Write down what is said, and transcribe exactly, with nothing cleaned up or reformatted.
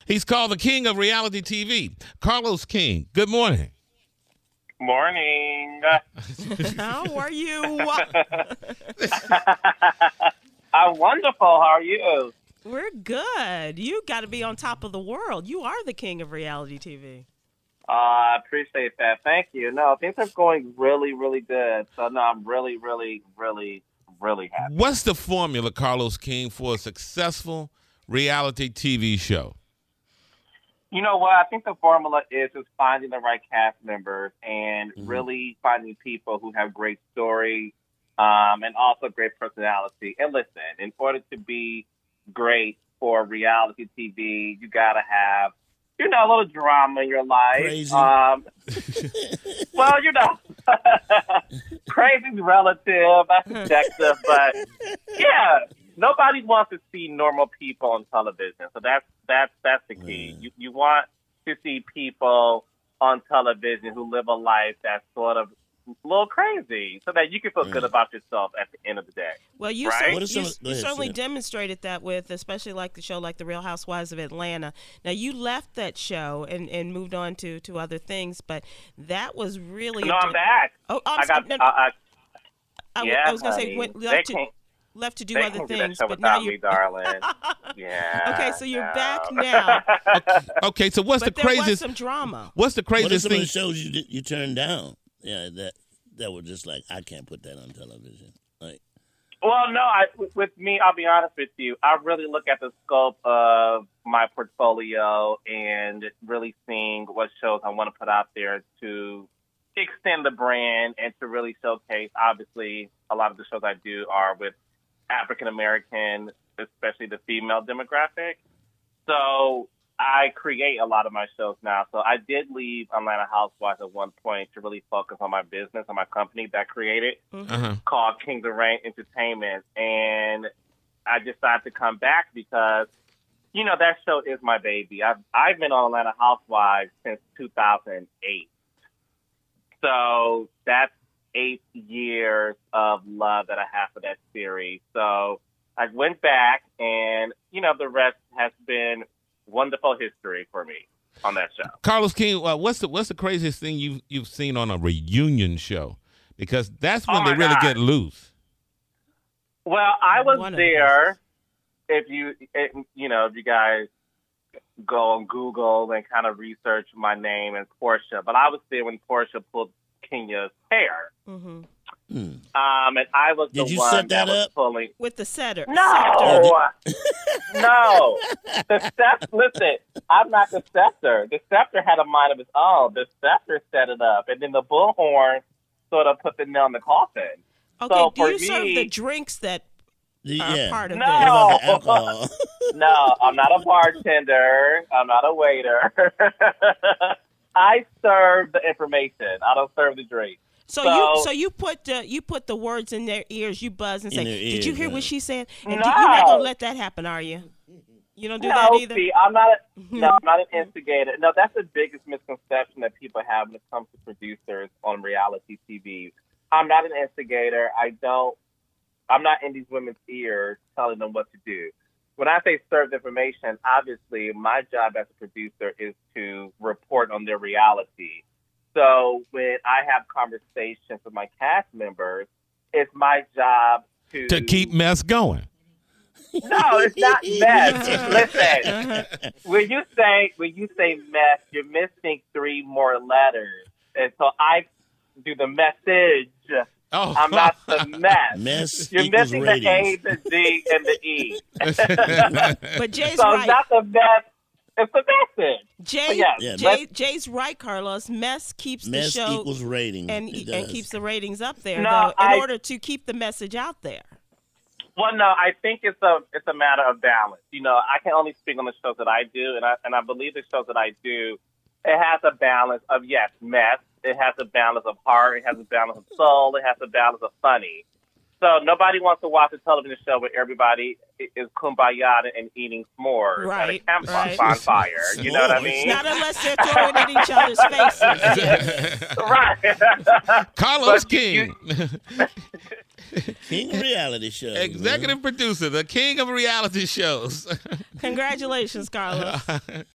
He's called the king of reality T V. Carlos King, good morning. Morning. How are you? I'm wonderful. How are you? We're good. You got to be on top of the world. You are the king of reality T V. Uh, I appreciate that. Thank you. No, things are going really, really good. So, no, I'm really, really, really, really happy. What's the formula, Carlos King, for a successful reality T V show? You know what? I think the formula is is finding the right cast members and Mm-hmm. really finding people who have great story um, and also great personality. And listen, in order to be great for reality T V, you got to have, you know, a little drama in your life. Crazy. Um, well, you know, crazy's relative, that's subjective, but yeah. Nobody wants to see normal people on television, so that's that's that's the key. Mm. You you want to see people on television who live a life that's sort of a little crazy, so that you can feel Mm. good about yourself at the end of the day. Well, you, Right? cer- What are some you, of- go you ahead, certainly Sam. demonstrated that with, especially like the show like The Real Housewives of Atlanta. Now, you left that show and, and moved on to, to other things, but that was really... No, a I'm di- back. Oh, I'm I got. no, no, Uh, uh, I, w- yeah, I was going to say, honey. went, they left, to, can't. left to do They other can't do that things, show but now without you... me, darling. Yeah. Okay, so you're no. back now, Okay, so what's but the there was craziest? some drama. What's the What are craziest some of thing? the shows you did- you turned down? Yeah, that that were just like, I can't put that on television. Like, Well, no, I, with- with me, I'll be honest with you. I really look at the scope of my portfolio and really seeing what shows I want to put out there to extend the brand and to really showcase. Obviously, a lot of the shows I do are with African American, especially the female demographic. So I create a lot of my shows now. So I did leave Atlanta Housewives at one point to really focus on my business and my company that I created Uh-huh. called Kingdom Reign Entertainment. And I decided to come back because, you know, that show is my baby. I've, I've been on Atlanta Housewives since two thousand eight. So that's eight years of love that I have for that series. So I went back and, you know, the rest has been wonderful history for me on that show. Carlos King, uh, what's the what's the craziest thing you you've seen on a reunion show? Because that's when Oh, they my really God. get loose. Well, I was One of there. If you, it, you know, if you guys go on Google and kind of research my name and Portia, but I was there when Portia pulled Kenya's hair. hmm hmm. Um, and I was Did the you one set that was up? pulling. With the setter. No, no. The scepter. Listen, I'm not the scepter. The scepter had a mind of its own. The scepter set it up, and then the bullhorn sort of put the nail in the coffin. Okay, So do for you serve me- the drinks that The- are yeah. part of No. this? What about the alcohol? No, I'm not a bartender. I'm not a waiter. I serve the information. I don't serve the drink. So, So- you so you put the you put the words in their ears, you buzz and In say, their "Did you ears, hear yeah. what she said?" And No. do, you're not gonna let that happen, are you? You don't do that No, either. see, I'm not. A, no, I'm not an instigator. No, that's the biggest misconception that people have when it comes to producers on reality T V. I'm not an instigator. I don't. I'm not in these women's ears telling them what to do. When I say serve the information, obviously my job as a producer is to report on their reality. So when I have conversations with my cast members, it's my job to To keep mess going. No, it's not mess. Listen, when you say when you say mess, you're missing three more letters, and so I do the message. Oh, I'm not the mess. Mess You're equals missing ratings. the A, the D, and the E. But Jay's So right. it's not the mess. It's the message. Jay, yes, Yeah, Jay Jay's right, Carlos. Mess keeps Mess the show equals ratings. and It and does. keeps the ratings up there, No, though, in I- order to keep the message out there. Well, no, I think it's a it's a matter of balance. You know, I can only speak on the shows that I do, and I and I believe the shows that I do, it has a balance of yes, mess. It has a balance of heart. It has a balance of soul. It has a balance of funny. So nobody wants to watch a television show where everybody i- is kumbaya and eating s'mores Right, at a camp right. bonfire. You know what I S'mores. mean? Not unless they're throwing it in each other's faces. Yes. Right. Carlos But you- King, King of reality show. executive producer, the king of reality shows. Congratulations, Carlos.